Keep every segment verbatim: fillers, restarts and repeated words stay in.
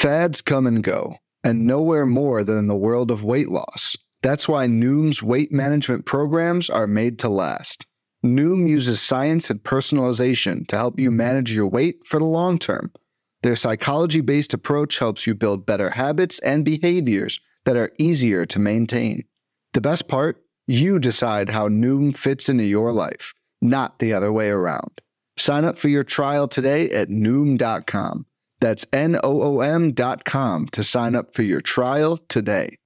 Fads come and go, and nowhere more than in the world of weight loss. That's why Noom's weight management programs are made to last. Noom uses science and personalization to help you manage your weight for the long term. Their psychology-based approach helps you build better habits and behaviors that are easier to maintain. The best part? You decide how Noom fits into your life, not the other way around. Sign up for your trial today at Noom dot com. That's N O O M dot com to sign up for your trial today.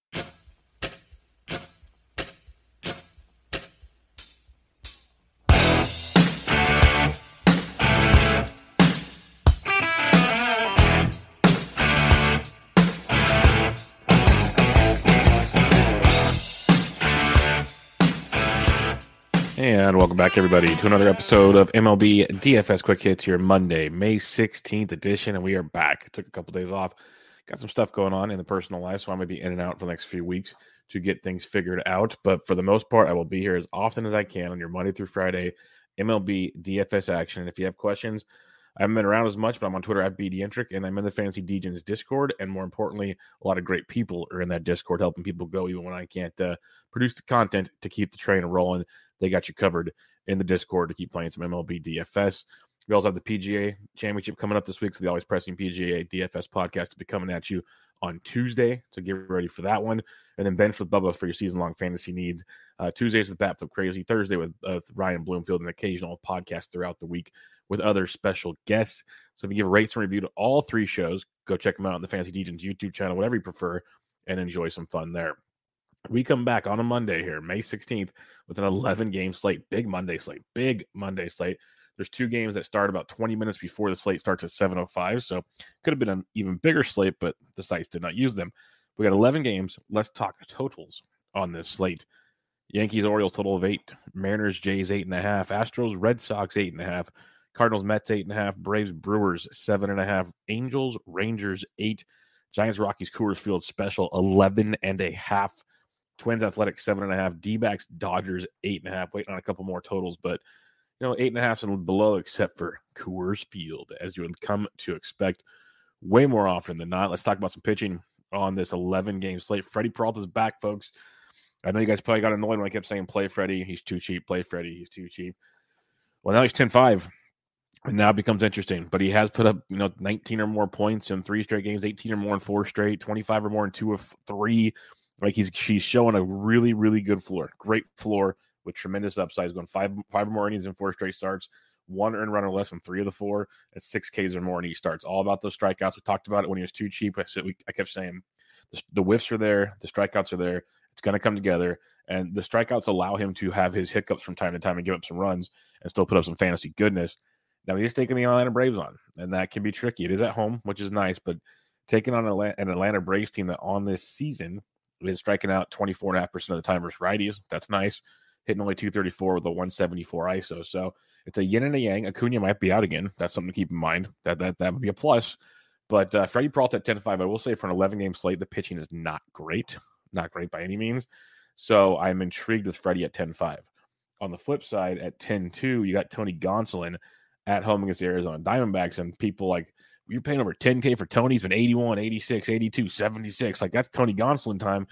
And welcome back, everybody, to another episode of M L B D F S Quick Hits, your Monday, May sixteenth edition, and we are back. Took a couple days off. Got some stuff going on in the personal life, so I'm going to be in and out for the next few weeks to get things figured out. But for the most part, I will be here as often as I can on your Monday through Friday M L B D F S action. And if you have questions, I haven't been around as much, but I'm on Twitter at B D Entric, and I'm in the Fantasy Degens Discord. And more importantly, a lot of great people are in that Discord helping people go even when I can't uh, produce the content to keep the train rolling. They got you covered in the Discord to keep playing some M L B D F S. We also have the P G A Championship coming up this week, so the Always Pressing P G A D F S podcast will be coming at you on Tuesday, so get ready for that one. And then Bench with Bubba for your season-long fantasy needs. Uh, Tuesdays with Bat Flip Crazy, Thursday with, uh, with Ryan Bloomfield, and occasional podcast throughout the week with other special guests. So if you give rates and review to all three shows, go check them out on the Fantasy Degens YouTube channel, whatever you prefer, and enjoy some fun there. We come back on a Monday here, May sixteenth, with an eleven-game slate. Big Monday slate. Big Monday slate. There's two games that start about twenty minutes before the slate starts at seven oh five, so could have been an even bigger slate, but the sites did not use them. We got eleven games. Let's talk totals on this slate. Yankees, Orioles, total of eight. Mariners, Jays, eight and a half. Astros, Red Sox, eight and a half. Cardinals, Mets, eight and a half. Braves, Brewers, seven and a half. Angels, Rangers, eight. Giants, Rockies, Coors Field special, eleven and a half. Twins, Athletics, seven and a half. D-backs, Dodgers, eight and a half. Waiting on a couple more totals, but you know, eight and a half and below, except for Coors Field, as you would come to expect way more often than not. Let's talk about some pitching on this eleven-game slate. Freddie Peralta's back, folks. I know you guys probably got annoyed when I kept saying play Freddie. He's too cheap. Play Freddie. He's too cheap. Well, now he's ten five, and now it becomes interesting. But he has put up, you know, nineteen or more points in three straight games, eighteen or more in four straight, twenty-five or more in two of three. Like he's she's showing a really, really good floor. Great floor with tremendous upside. He's going five five or more innings in four straight starts, one earned run or less in three of the four, and six Ks or more in each starts. All about those strikeouts. We talked about it when he was too cheap. I said we, I kept saying the, the whiffs are there, the strikeouts are there. It's going to come together, and the strikeouts allow him to have his hiccups from time to time and give up some runs and still put up some fantasy goodness. Now he's taking the Atlanta Braves on, and that can be tricky. It is at home, which is nice, but taking on an Atlanta Braves team that on this season is striking out twenty-four point five percent of the time versus righties. That's nice. Hitting only two thirty-four with a one seventy-four I S O. So it's a yin and a yang. Acuna might be out again. That's something to keep in mind. That that, that would be a plus. But uh, Freddie Peralta at ten five, I will say for an eleven-game slate, the pitching is not great. Not great by any means. So I'm intrigued with Freddie at ten five. On the flip side, at ten two, you got Tony Gonsolin at home against the Arizona Diamondbacks. And people like, you're paying over ten K for Tony. He's been eighty-one, eighty-six, eighty-two, seventy-six. Like, that's Tony Gonsolin time.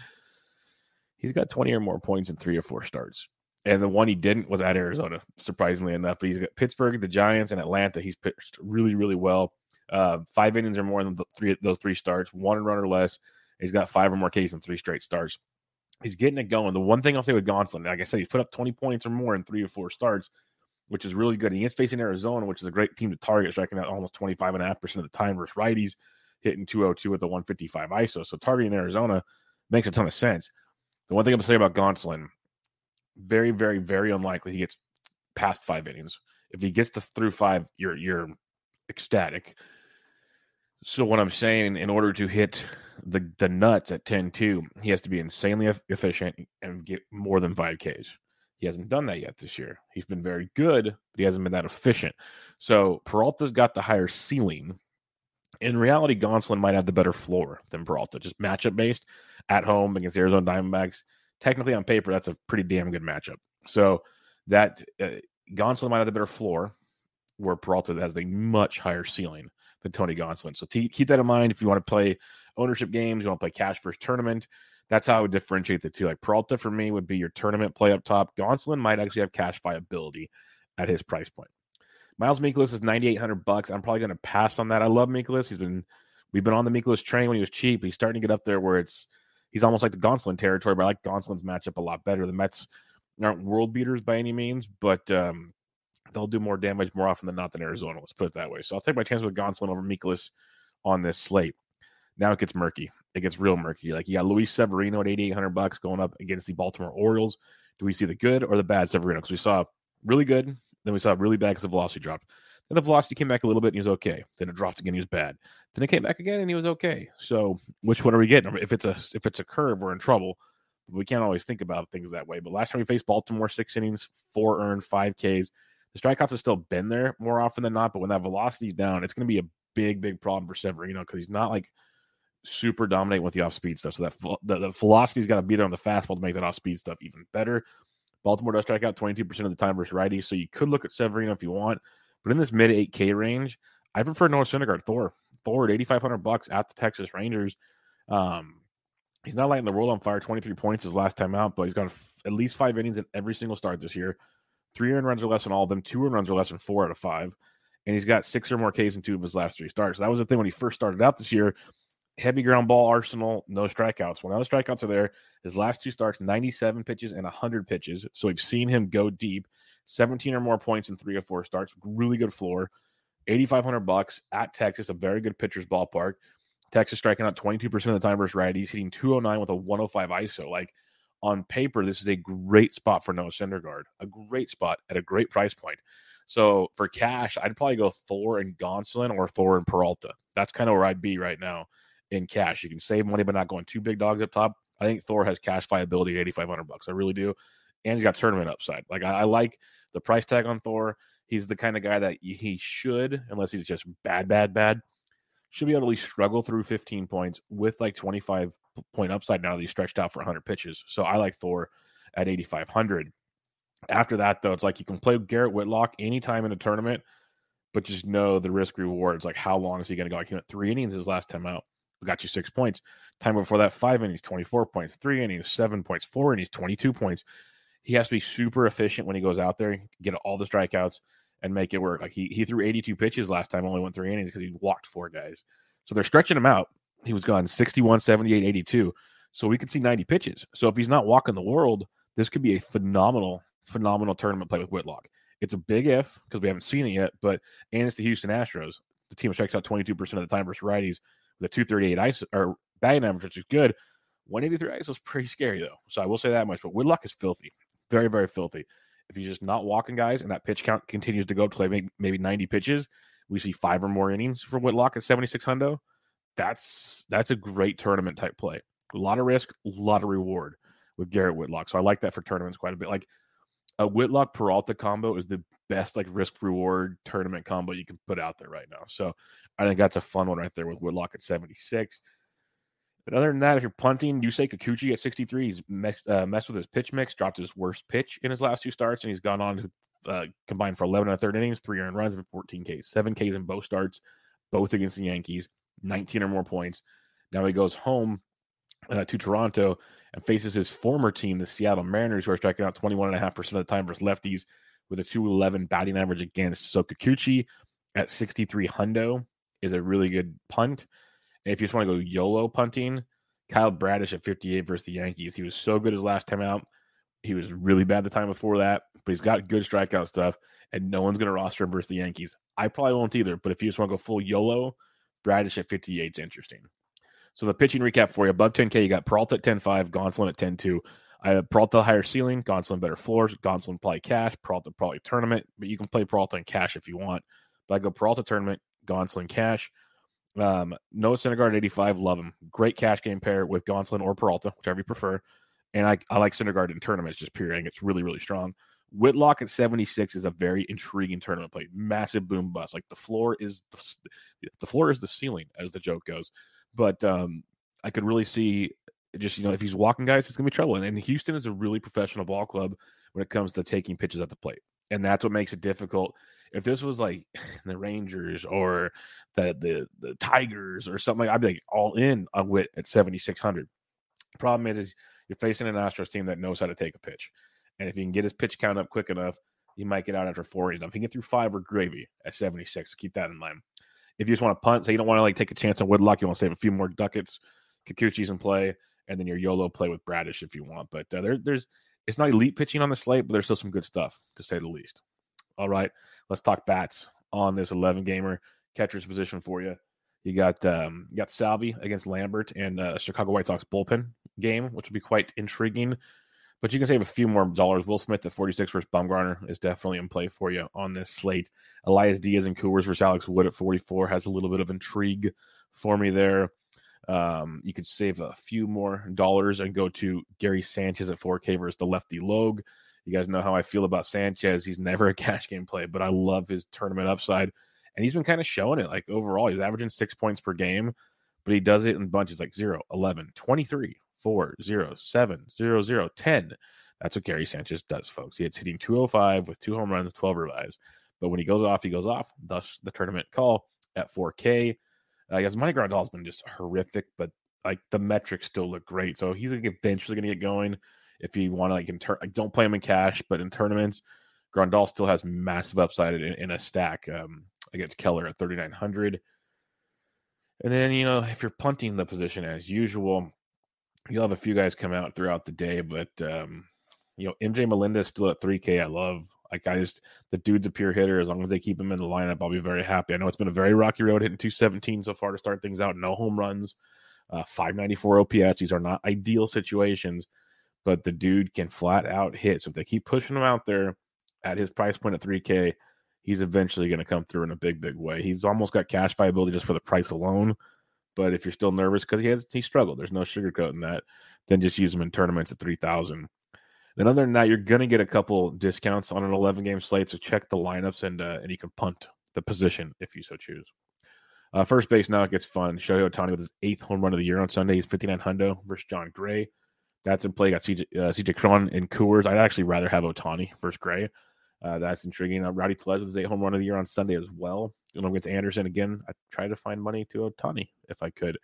He's got twenty or more points in three or four starts. And the one he didn't was at Arizona, surprisingly enough. But he's got Pittsburgh, the Giants, and Atlanta. He's pitched really, really well. Uh, five innings or more in the three, those three starts, one run or less. He's got five or more Ks in three straight starts. He's getting it going. The one thing I'll say with Gonsolin, like I said, he's put up twenty points or more in three or four starts, which is really good. He is facing Arizona, which is a great team to target, striking out almost twenty-five point five percent of the time versus righties, hitting two oh two with a one fifty-five I S O. So targeting Arizona makes a ton of sense. The one thing I'm going to say about Gonsolin, very, very, very unlikely he gets past five innings. If he gets to through five, you're you're ecstatic. So what I'm saying, in order to hit the, the nuts at ten two, he has to be insanely efficient and get more than five Ks. He hasn't done that yet this year. He's been very good, but he hasn't been that efficient. So Peralta's got the higher ceiling. In reality, Gonsolin might have the better floor than Peralta, just matchup-based at home against the Arizona Diamondbacks. Technically, on paper, that's a pretty damn good matchup. So that uh, Gonsolin might have the better floor, where Peralta has a much higher ceiling. than Tony Gonsolin. So t- keep that in mind if you want to play ownership games, you want to play cash versus tournament. That's how I would differentiate the two. Like Peralta for me would be your tournament play up top. Gonsolin might actually have cash viability at his price point. Miles Mikolas is ninety-eight hundred bucks. I'm probably going to pass on that. I love Mikolas. He's been we've been on the Mikolas train when he was cheap. He's starting to get up there where it's he's almost like the Gonsolin territory, but I like Gonsolin's matchup a lot better. The Mets aren't world beaters by any means, but um, they'll do more damage more often than not than Arizona. Let's put it that way. So I'll take my chance with Gonsolin over Mikolas on this slate. Now it gets murky. It gets real murky. Like you got Luis Severino at eighty-eight hundred bucks going up against the Baltimore Orioles. Do we see the good or the bad Severino? Because we saw really good, then we saw really bad because the velocity dropped. Then the velocity came back a little bit and he was okay. Then it dropped again, he was bad. Then it came back again and he was okay. So which one are we getting? If it's a if it's a curve, we're in trouble. We can't always think about things that way. But last time we faced Baltimore, six innings, four earned, five Ks. The strikeouts have still been there more often than not, but when that velocity's down, it's going to be a big, big problem for Severino because he's not like super dominant with the off-speed stuff. So that the, the velocity's got to be there on the fastball to make that off-speed stuff even better. Baltimore does strike out twenty-two percent of the time versus righties, so you could look at Severino if you want. But in this mid eight K range, I prefer Noah Syndergaard. Thor. Thor at eighty-five hundred bucks at the Texas Rangers. Um, he's not lighting the world on fire. twenty-three points his last time out, but he's got f- at least five innings in every single start this year. Three earned runs or less in all of them. Two earned runs or less in four out of five. And he's got six or more Ks in two of his last three starts. So that was the thing when he first started out this year. Heavy ground ball arsenal, no strikeouts. Well, now the strikeouts are there. His last two starts, ninety-seven pitches and one hundred pitches. So we've seen him go deep. seventeen or more points in three or four starts. Really good floor. eighty-five hundred bucks at Texas, a very good pitcher's ballpark. Texas striking out twenty-two percent of the time versus righties, hitting two oh nine with a one oh five I S O. Like, on paper, this is a great spot for Noah Syndergaard. A great spot at a great price point. So for cash, I'd probably go Thor and Gonsolin or Thor and Peralta. That's kind of where I'd be right now in cash. You can save money but not going two big dogs up top. I think Thor has cash viability at eighty-five hundred bucks. I really do. And he's got tournament upside. Like, I, I like the price tag on Thor. He's the kind of guy that he should, unless he's just bad, bad, bad, should be able to at least struggle through fifteen points with like twenty-five point upside now that he's stretched out for one hundred pitches. So I like Thor at eighty-five hundred. After that, though, it's like you can play Garrett Whitlock anytime in a tournament, but just know the risk rewards. Like, how long is he going to go? Like, he went three innings his last time out. We got you six points. Time before that, five innings, twenty-four points. Three innings, seven points. Four innings, twenty-two points. He has to be super efficient when he goes out there, get all the strikeouts, and make it work. Like, he he threw eighty-two pitches last time, only went three innings because he walked four guys. So they're stretching him out. He was gone sixty-one, seventy-eight, eighty-two. So we could see ninety pitches. So if he's not walking the world, this could be a phenomenal, phenomenal tournament play with Whitlock. It's a big if because we haven't seen it yet, but and it's the Houston Astros. The team strikes out twenty-two percent of the time versus righties with a two thirty-eight I S O, or batting average, which is good. one eighty-three I S O is pretty scary, though. So I will say that much. But Whitlock is filthy. Very, very filthy. If he's just not walking guys and that pitch count continues to go to like maybe ninety pitches, we see five or more innings for Whitlock at seventy-six hundo. That's that's a great tournament type play. A lot of risk, a lot of reward with Garrett Whitlock. So I like that for tournaments quite a bit. Like a Whitlock Peralta combo is the best like risk reward tournament combo you can put out there right now. So I think that's a fun one right there with Whitlock at seventy-six. But other than that, if you're punting, Yusei Kikuchi at sixty-three, he's messed, uh, messed with his pitch mix, dropped his worst pitch in his last two starts, and he's gone on to uh, combine for eleven and a third innings, three earned runs, and fourteen Ks, seven Ks in both starts, both against the Yankees, nineteen or more points. Now he goes home uh, to Toronto and faces his former team, the Seattle Mariners, who are striking out twenty-one point five percent of the time versus lefties with a two eleven batting average against. So Kikuchi at sixty-three hundo is a really good punt. And if you just want to go YOLO punting, Kyle Bradish at fifty-eight versus the Yankees. He was so good his last time out. He was really bad the time before that, but he's got good strikeout stuff, and no one's going to roster him versus the Yankees. I probably won't either, but if you just want to go full YOLO, Bradish at fifty-eight is interesting. So the pitching recap for you, above ten K, you got Peralta at ten five, Gonsolin at ten two. I have Peralta higher ceiling, Gonsolin better floors, Gonsolin probably cash, Peralta probably tournament, but you can play Peralta in cash if you want. But I go Peralta tournament, Gonsolin cash. Um, Noah Syndergaard at eighty-five, love him. Great cash game pair with Gonsolin or Peralta, whichever you prefer. And I, I like Syndergaard in tournaments, just period. I think it's really, really strong. Whitlock at seventy-six is a very intriguing tournament play. Massive boom bust. Like the floor is the, the floor is the ceiling, as the joke goes. But um, I could really see just, you know, if he's walking guys, it's going to be trouble. And, and Houston is a really professional ball club when it comes to taking pitches at the plate. And that's what makes it difficult If this was like the Rangers or the the the Tigers or something, like, I'd be like all in on Witt at seventy-six hundred. Problem is, is you're facing an Astros team that knows how to take a pitch. And if you can get his pitch count up quick enough, you might get out after four. If you can get through five, or gravy at seventy-six. Keep that in mind. If you just want to punt, say you don't want to like take a chance on Whitlock, you want to save a few more ducats, Kikuchi's in play, and then your YOLO play with Bradish if you want. But uh, there, there's it's not elite pitching on the slate, but there's still some good stuff, to say the least. All right, let's talk bats on this eleven gamer. Catcher's position for you. You got um, you got Salvi against Lambert and uh, Chicago White Sox bullpen game, which will be quite intriguing. But you can save a few more dollars. Will Smith at forty-six versus Bumgarner is definitely in play for you on this slate. Elias Diaz and Coors versus Alex Wood at forty-four has a little bit of intrigue for me there. Um, you could save a few more dollars and go to Gary Sanchez at four K versus the lefty Logue. You guys know how I feel about Sanchez. He's never a cash game play, but I love his tournament upside. And he's been kind of showing it. Like overall, he's averaging six points per game, but he does it in bunches like zero, eleven, twenty-three, four, zero, seven, zero, zero, ten. That's what Gary Sanchez does, folks. He hits hitting two oh five with two home runs, twelve R B Is. But when he goes off, he goes off. Thus, the tournament call at four K. Uh, yes, Monty Grandal has been just horrific, but like the metrics still look great. So he's like eventually going to get going. If you want to, like, in tur- like, don't play him in cash, but in tournaments, Grandal still has massive upside in, in a stack um, against Keller at thirty-nine hundred. And then, you know, if you're punting the position as usual, you'll have a few guys come out throughout the day, but, um, you know, M J Melendez still at three K. I love, like, I just, the dude's a pure hitter. As long as they keep him in the lineup, I'll be very happy. I know it's been a very rocky road, hitting two seventeen so far to start things out. No home runs, uh, five ninety-four O P S. These are not ideal situations, but the dude can flat out hit. So if they keep pushing him out there at his price point at three K, he's eventually going to come through in a big, big way. He's almost got cash viability just for the price alone. But if you're still nervous because he has he struggled, there's no sugarcoating that, then just use him in tournaments at three thousand. Then other than that, you're going to get a couple discounts on an eleven-game slate, so check the lineups, and uh, and you can punt the position if you so choose. Uh, first base, now it gets fun. Shohei Ohtani with his eighth home run of the year on Sunday. He's fifty-nine hundo versus John Gray. That's in play. Got C J, uh, C J Cron and Coors. I'd actually rather have Ohtani versus Gray. Uh, that's intriguing. Uh, Rowdy Tellez with his eight home run of the year on Sunday as well. You know, against Anderson again. I try to find money to Ohtani if I could,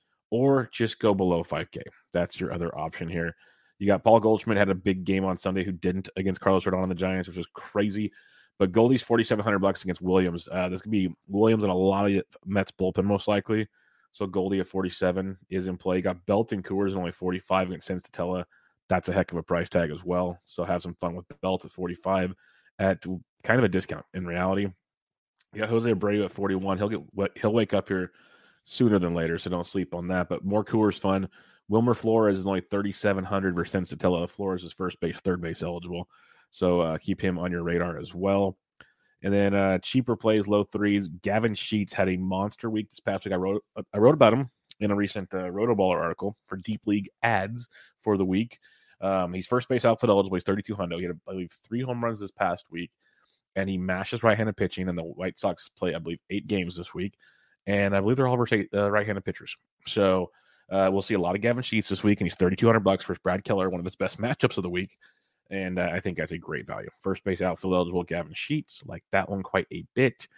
or just go below five K. That's your other option here. You got Paul Goldschmidt had a big game on Sunday who didn't against Carlos Rodon on the Giants, which was crazy. But Goldie's forty-seven hundred bucks against Williams. Uh, this could be Williams and a lot of Mets bullpen most likely. So Goldie at forty-seven is in play. You got Belt and Coors at only forty-five against Sensatella. That's a heck of a price tag as well. So have some fun with Belt at forty-five at kind of a discount in reality. You got Jose Abreu at forty-one. He'll get he'll wake up here sooner than later, so don't sleep on that. But more Coors fun. Wilmer Flores is only thirty-seven hundred versus Sensatella. Flores is first base, third base eligible. So uh, keep him on your radar as well. And then uh, cheaper plays, low threes. Gavin Sheets had a monster week this past week. I wrote I wrote about him in a recent uh, Rotoballer article for Deep League ads for the week. Um, he's first base outfield eligible. He's thirty-two hundo. He had, I believe, three home runs this past week. And he mashes right-handed pitching. And the White Sox play, I believe, eight games this week. And I believe they're all versus uh, right-handed pitchers. So uh, we'll see a lot of Gavin Sheets this week. And he's thirty-two hundred bucks versus Brad Keller, one of his best matchups of the week. And uh, I think that's a great value. First base outfield eligible Gavin Sheets, like that one quite a bit.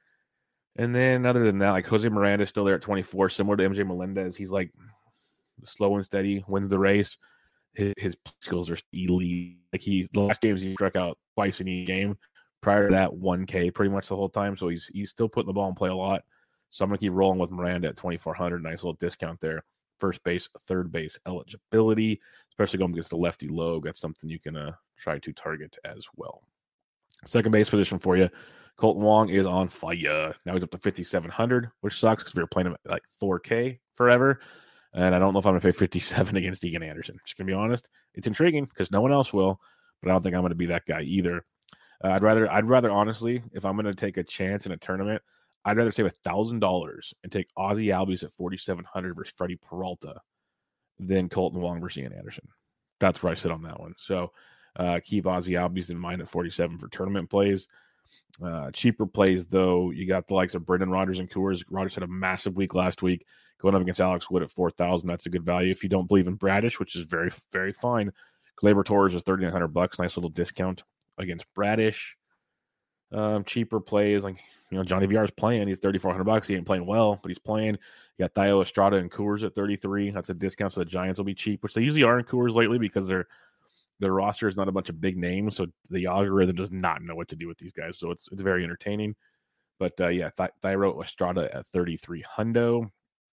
And then other than that, like Jose Miranda is still there at twenty-four, similar to M J Melendez. He's like slow and steady, wins the race. His, his skills are elite. Like he's the last games he struck out twice in each game. Prior to that, one K pretty much the whole time. So he's he's still putting the ball in play a lot. So I'm gonna keep rolling with Miranda at twenty-four hundred. Nice little discount there. First base, third base eligibility, especially going against the lefty Logue. That's something you can uh, try to target as well. Second base position for you. Colton Wong is on fire. Now he's up to fifty-seven hundred, which sucks because we were playing him at like four K forever. And I don't know if I'm going to pay fifty-seven against Egan Anderson. Just going to be honest. It's intriguing because no one else will, but I don't think I'm going to be that guy either. Uh, I'd rather, I'd rather honestly, if I'm going to take a chance in a tournament, I'd rather save one thousand dollars and take Ozzie Albies at forty-seven hundred versus Freddie Peralta than Colton Wong versus Ian Anderson. That's where I sit on that one. So uh, keep Ozzie Albies in mind at forty-seven for tournament plays. Uh, cheaper plays, though, you got the likes of Brendan Rodgers and Coors. Rodgers had a massive week last week going up against Alex Wood at four thousand. That's a good value. If you don't believe in Bradish, which is very, very fine, Gleyber Torres is thirty-nine hundred bucks. Nice little discount against Bradish. Um, cheaper plays like, you know, Johnny V R is playing. He's thirty-four hundred bucks. He ain't playing well, but he's playing. You got Thairo Estrada and Coors at thirty-three. That's a discount, so the Giants will be cheap, which they usually are in Coors lately because their their roster is not a bunch of big names, so the algorithm does not know what to do with these guys. So it's it's very entertaining. But uh, yeah, Th- Thairo Estrada at thirty-three hundo.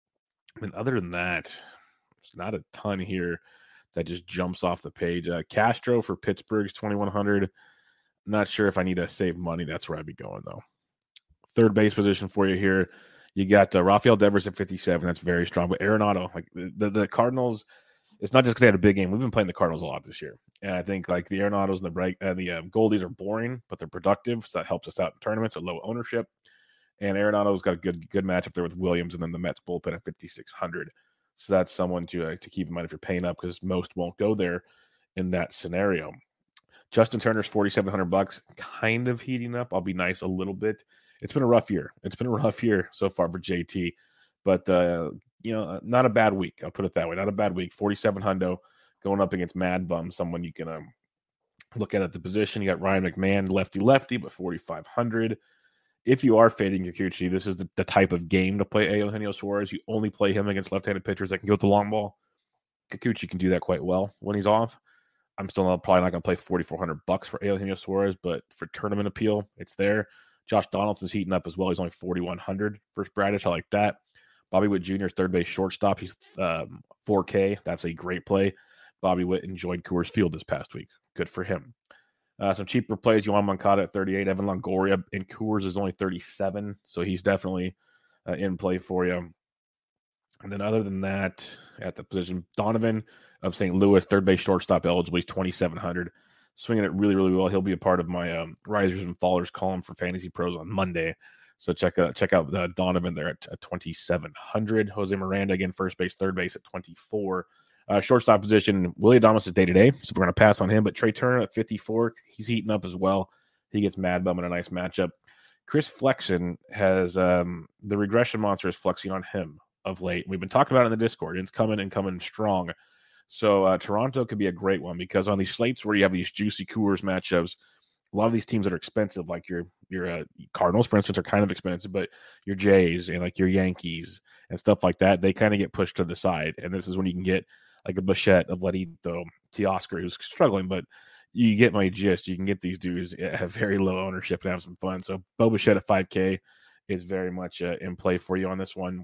And other than that, there's not a ton here that just jumps off the page. Uh, Castro for Pittsburgh's twenty-one hundred. Not sure if I need to save money. That's where I'd be going, though. Third base position for you here. You got uh, Rafael Devers at fifty-seven. That's very strong. But Arenado, like the, the Cardinals, it's not just because they had a big game. We've been playing the Cardinals a lot this year. And I think like the Arenados and the bright, uh, the uh, Goldies are boring, but they're productive. So that helps us out in tournaments at low ownership. And Arenado's got a good good matchup there with Williams, and then the Mets bullpen at fifty-six hundred. So that's someone to uh, to keep in mind if you're paying up, because most won't go there in that scenario. Justin Turner's forty-seven hundred bucks, kind of heating up. I'll be nice a little bit. It's been a rough year. It's been a rough year so far for J T, but uh, you know, not a bad week. I'll put it that way. Not a bad week. forty-seven hundo going up against Mad Bum, someone you can um, look at at the position. You got Ryan McMahon, lefty lefty, but forty-five hundred. If you are fading Kikuchi, this is the, the type of game to play Eugenio Suarez. You only play him against left-handed pitchers that can go with the long ball. Kikuchi can do that quite well when he's off. I'm still not, probably not going to play forty-four hundred bucks for Eugenio Suarez, but for tournament appeal, it's there. Josh Donaldson's heating up as well. He's only forty-one hundred versus Bradish. I like that. Bobby Witt Junior's third base shortstop. He's um, four K. That's a great play. Bobby Witt enjoyed Coors Field this past week. Good for him. Uh, some cheaper plays. Yohan Moncada at thirty-eight. Evan Longoria in Coors is only thirty-seven, so he's definitely uh, in play for you. And then other than that, at the position, Donovan of Saint Louis, third base shortstop eligible. He's twenty-seven hundred. Swinging it really, really well. He'll be a part of my um, Risers and Fallers column for Fantasy Pros on Monday. So check out check out uh, Donovan there at, at twenty-seven hundred. Jose Miranda, again, first base, third base at twenty-four. Uh, shortstop position, Willie Adames is day-to-day, so we're going to pass on him. But Trey Turner at fifty-four, he's heating up as well. He gets Mad Bum in a nice matchup. Chris Flexen has um, the regression monster is flexing on him of late. We've been talking about it in the Discord. It's coming and coming strong. So uh, Toronto could be a great one, because on these slates where you have these juicy Coors matchups, a lot of these teams that are expensive, like your your uh, Cardinals, for instance, are kind of expensive, but your Jays and like your Yankees and stuff like that, they kind of get pushed to the side. And this is when you can get like a Bichette, of Vladito, Teoscar, who's struggling, but you get my gist. You can get these dudes at very low ownership and have some fun. So Bo Bichette at five K is very much uh, in play for you on this one.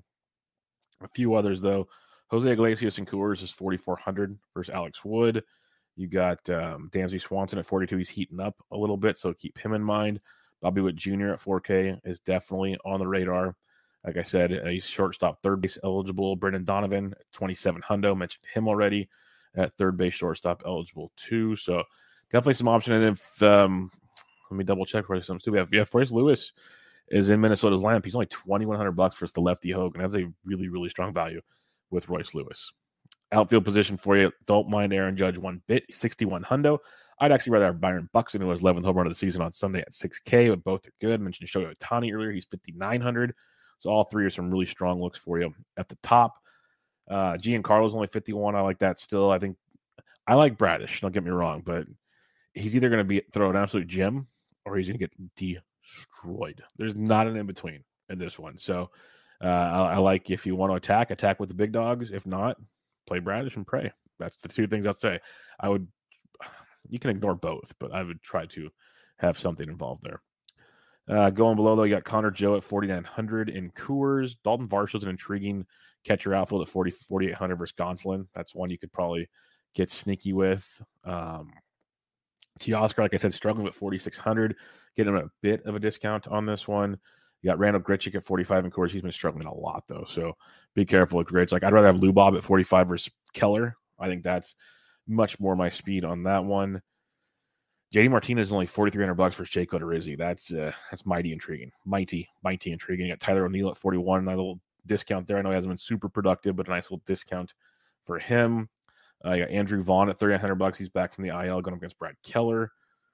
A few others, though. Jose Iglesias and Coors is forty-four hundred versus Alex Wood. You got um, Dansby Swanson at forty-two. He's heating up a little bit, so keep him in mind. Bobby Witt Junior at four K is definitely on the radar. Like I said, uh, he's shortstop, third base eligible. Brendan Donovan at twenty-seven hundo. Mentioned him already at third base shortstop eligible too. So definitely some option. And if um, let me double check for some too. We have yeah, Forrest Lewis is in Minnesota's lineup. He's only twenty-one hundred bucks versus the lefty Hogan. That's a really, really strong value with Royce Lewis. Outfield position for you. Don't mind Aaron Judge one bit. sixty-one hundo. I'd actually rather have Byron Buxton, who was eleventh home run of the season on Sunday at six K, but both are good. I mentioned Shohei Ohtani earlier. He's fifty-nine hundred. So all three are some really strong looks for you at the top. Uh, Giancarlo's only fifty-one. I like that still. I think I like Bradish. Don't get me wrong, but he's either going to be throw an absolute gem or he's going to get destroyed. There's not an in between in this one. So uh, I, I like, if you want to attack, attack with the big dogs. If not, play Bradish and pray. That's the two things I'll say. I would. You can ignore both, but I would try to have something involved there. Uh, going below, though, you got Connor Joe at forty-nine hundred in Coors. Dalton Varshaw's an intriguing catcher outfield at forty, forty-eight hundred versus Gonsolin. That's one you could probably get sneaky with. Um, Teoscar, like I said, struggling with forty-six hundred. Getting a bit of a discount on this one. You got Randall Grichuk at forty-five in Coors. He's been struggling a lot, though, so be careful with Grich. Like, I'd rather have Lubob at forty-five versus Keller. I think that's much more my speed on that one. J D Martinez is only forty-three hundred bucks for Jake Odorizzi. That's uh, that's mighty intriguing. Mighty, mighty intriguing. You got Tyler O'Neill at forty-one. Nice little discount there. I know he hasn't been super productive, but a nice little discount for him. Uh, you got Andrew Vaughn at thirty-nine hundred bucks. He's back from the I L going up against Brad Keller.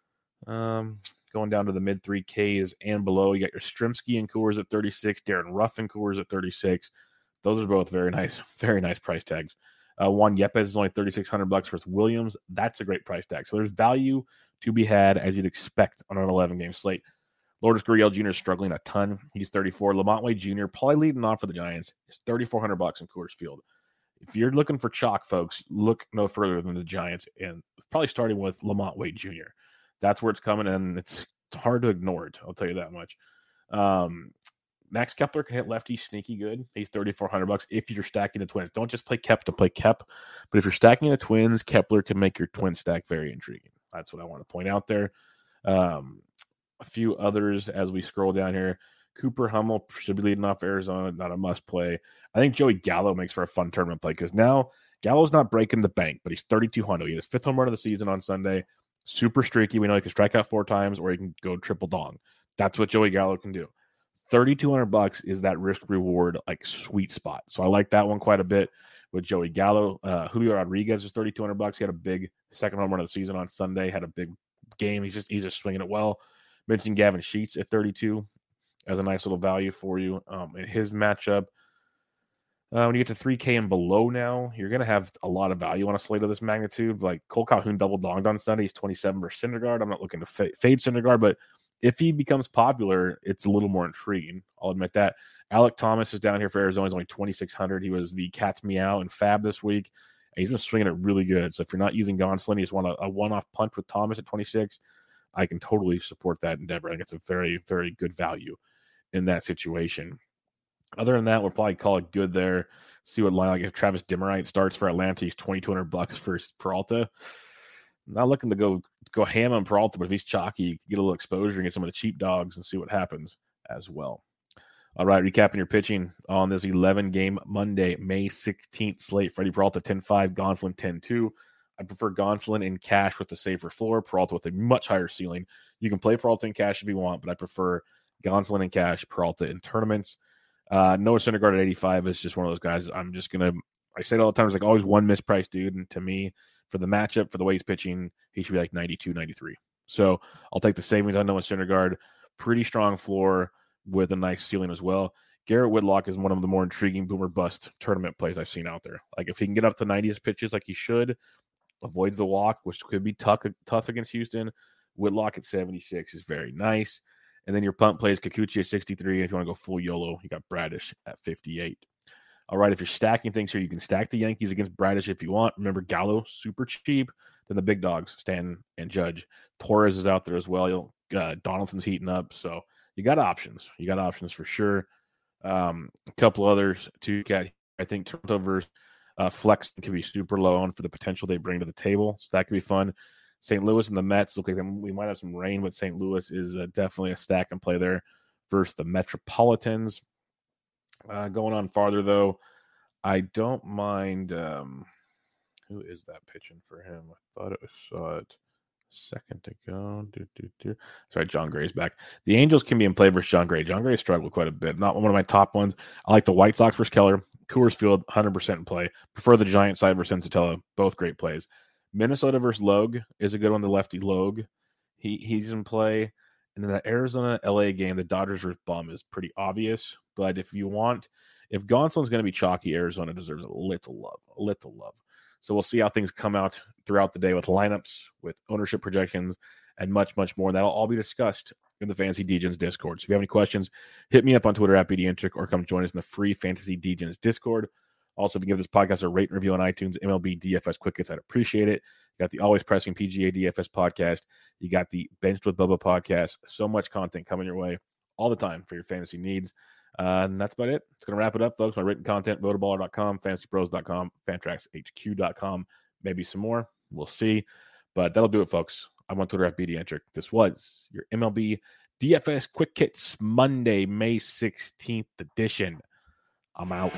Um, going down to the mid three Ks and below, you got your Strimsky and Coors at thirty-six. Darren Ruffin Coors at thirty-six. Those are both very nice, very nice price tags. Uh, Juan Yepes is only thirty-six hundred bucks versus Williams. That's a great price tag. So there's value to be had, as you'd expect on an eleven game slate. Lourdes Gurriel Junior is struggling a ton. He's thirty-four. Lamont Wade Junior probably leading off for the Giants. It's thirty-four hundred bucks in Coors Field. If you're looking for chalk, folks, look no further than the Giants, and probably starting with Lamont Wade Junior That's where it's coming, and it's hard to ignore it. I'll tell you that much. Um, Max Kepler can hit lefty sneaky good. He's thirty-four hundred bucks if you're stacking the Twins. Don't just play Kep to play Kep, but if you're stacking the Twins, Kepler can make your twin stack very intriguing. That's what I want to point out there. Um, a few others as we scroll down here. Cooper Hummel should be leading off Arizona, not a must play. I think Joey Gallo makes for a fun tournament play because now Gallo's not breaking the bank, but he's thirty-two hundred. He had his fifth home run of the season on Sunday. Super streaky. We know he can strike out four times or he can go triple dong. That's what Joey Gallo can do. thirty-two hundred bucks is that risk reward like sweet spot. So I like that one quite a bit with Joey Gallo. Uh, Julio Rodriguez is thirty-two hundred bucks. He had a big second home run of the season on Sunday. Had a big game. He's just he's just swinging it well. Mentioned Gavin Sheets at thirty-two as a nice little value for you um, in his matchup. Uh, when you get to three K and below now, you're going to have a lot of value on a slate of this magnitude. Like Cole Calhoun double donged on Sunday. He's twenty-seven for Syndergaard. I'm not looking to f- fade Syndergaard, but if he becomes popular, it's a little more intriguing. I'll admit that. Alec Thomas is down here for Arizona. He's only twenty-six hundred. He was the Cat's Meow and Fab this week. And he's been swinging it really good. So if you're not using Gonsolin, you just want a, a one-off punch with Thomas at twenty-six, I can totally support that endeavor. I think it's a very, very good value in that situation. Other than that, we'll probably call it good there. See what line, like if Travis Dimmerite starts for Atlanta, he's twenty-two hundred bucks for Peralta. Not looking to go go ham on Peralta, but if he's chalky, get a little exposure and get some of the cheap dogs and see what happens as well. All right, recapping your pitching on this eleven-game Monday, May sixteenth slate. Freddie Peralta, ten five, Gonsolin, ten two. I prefer Gonsolin in cash with a safer floor, Peralta with a much higher ceiling. You can play Peralta in cash if you want, but I prefer Gonsolin in cash, Peralta in tournaments. Uh, Noah Syndergaard at eighty-five is just one of those guys. I'm just going to, I say it all the time, it's like always one mispriced dude. And to me, for the matchup, for the way he's pitching, he should be like ninety-two, ninety-three. So I'll take the savings on Noah Syndergaard. Pretty strong floor with a nice ceiling as well. Garrett Whitlock is one of the more intriguing boomer bust tournament plays I've seen out there. Like if he can get up to ninety pitches like he should, avoids the walk, which could be tough, tough against Houston. Whitlock at seventy-six is very nice. And then your punt plays Kikuchi at sixty-three. And if you want to go full YOLO, you got Bradish at fifty-eight. All right, if you're stacking things here, you can stack the Yankees against Bradish if you want. Remember, Gallo, super cheap. Then the big dogs, Stanton and Judge. Torres is out there as well. You'll, uh, Donaldson's heating up. So you got options. You got options for sure. Um, a couple others to get. I think Toronto versus uh, Flex can be super low on for the potential they bring to the table. So that could be fun. Saint Louis and the Mets look like we might have some rain, but Saint Louis is uh, definitely a stack and play there versus the Metropolitans. Uh, going on farther, though, I don't mind. Um, who is that pitching for him? I thought it was saw it a second ago. Do, do, do. Sorry, John Gray's back. The Angels can be in play versus John Gray. John Gray struggled quite a bit. Not one of my top ones. I like the White Sox versus Keller. Coors Field, one hundred percent in play. Prefer the Giant side versus Sensatella. Both great plays. Minnesota versus Logue is a good one. The lefty Logue, he he's in play. And then the Arizona L A game, the Dodgers versus Bum is pretty obvious. But if you want, if Gonsolin's going to be chalky, Arizona deserves a little love, a little love. So we'll see how things come out throughout the day with lineups, with ownership projections, and much, much more. That'll all be discussed in the Fantasy Degens Discord. So if you have any questions, hit me up on Twitter at B D Intric or come join us in the free Fantasy Degens Discord. Also, if you give this podcast a rate and review on iTunes, M L B D F S Quick Hits, I'd appreciate it. You got the Always Pressing P G A D F S podcast. You got the Benched with Bubba podcast. So much content coming your way all the time for your fantasy needs. Uh, and that's about it. It's going to wrap it up, folks. My written content, rotoballer dot com, fantasy pros dot com, fantrax H Q dot com. Maybe some more. We'll see. But that'll do it, folks. I'm on Twitter at B D Intric. This was your M L B D F S Quick Hits Monday, May sixteenth edition. I'm out.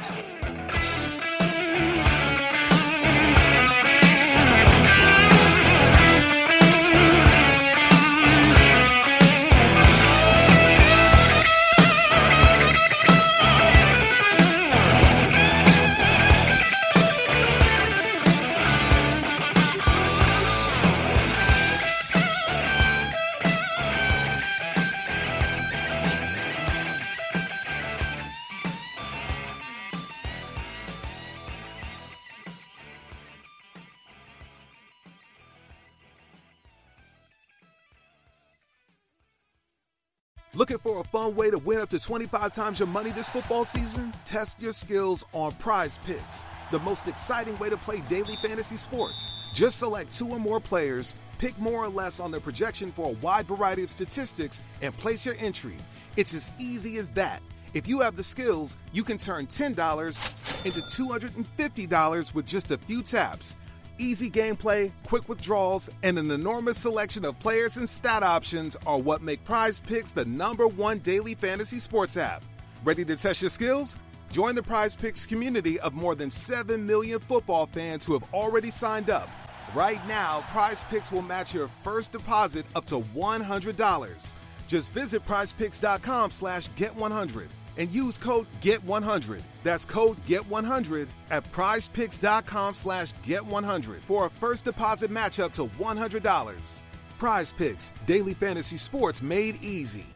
Looking for a fun way to win up to twenty-five times your money this football season? Test your skills on Prize Picks, the most exciting way to play daily fantasy sports. Just select two or more players, pick more or less on their projection for a wide variety of statistics, and place your entry. It's as easy as that. If you have the skills, you can turn ten dollars into two hundred fifty dollars with just a few taps. Easy gameplay, quick withdrawals, and an enormous selection of players and stat options are what make Prize Picks the number one daily fantasy sports app. Ready to test your skills? Join the Prize Picks community of more than seven million football fans who have already signed up. Right now, Prize Picks will match your first deposit up to one hundred dollars. Just visit prizepicks.com slash get100 and use code get one hundred. That's code get one hundred at prizepicks.com slash get one hundred for a first deposit match up to one hundred dollars. Prize Picks, daily fantasy sports made easy.